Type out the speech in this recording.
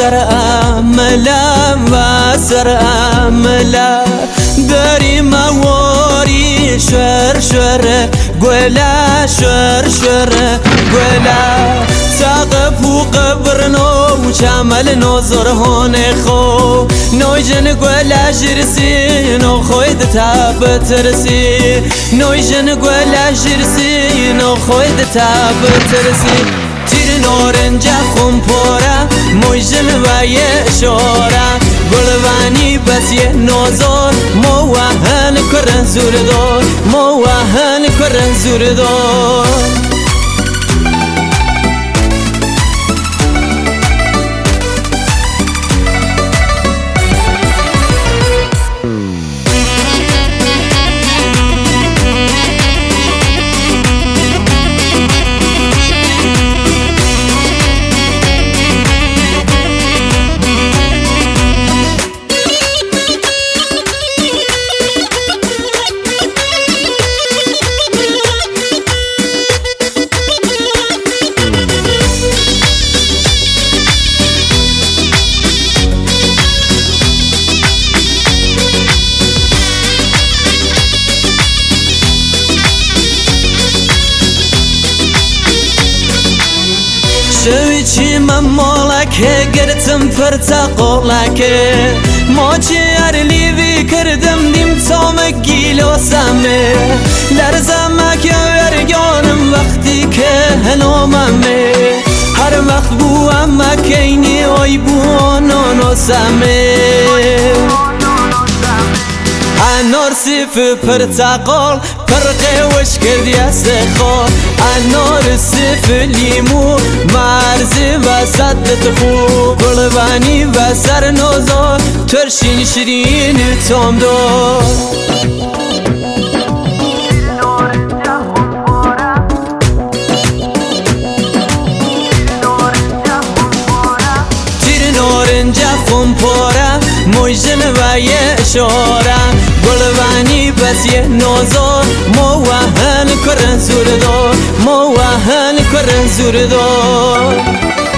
سر املا و سر املا داری مواری شر شر گولا شر شر گولا ساقف و قبرنو و چمل نوزر هون خو نوی جن گولا جرسی نو خوید تاب ترسی نوی جن گولا جرسی نو خوید تاب ترسی تیر نورنجا خون پورا موی جن و یه شورا گلوانی بس یه نوزر موهن کرن زور دار موهن کرن زور دار شوی چی من مالکه گرتم پرتا قولکه ما چی ارلیوی کردم دیم تام گیلو سمه لرزمک ورگانم وقتی که هنوممه هر وقت بو اما کینی آی بو آنانو سمه انار سیف پرتقال پرقه وش کردی از خال انار سیف لیمو مرزی و صدت خوب قلبانی و سر نوزار ترشین شیرین تام دار نارنجا خون پاره موجن و یه شاره گلوانی بس یه نوزار موهن کرن زور دار موهن کرن زور دار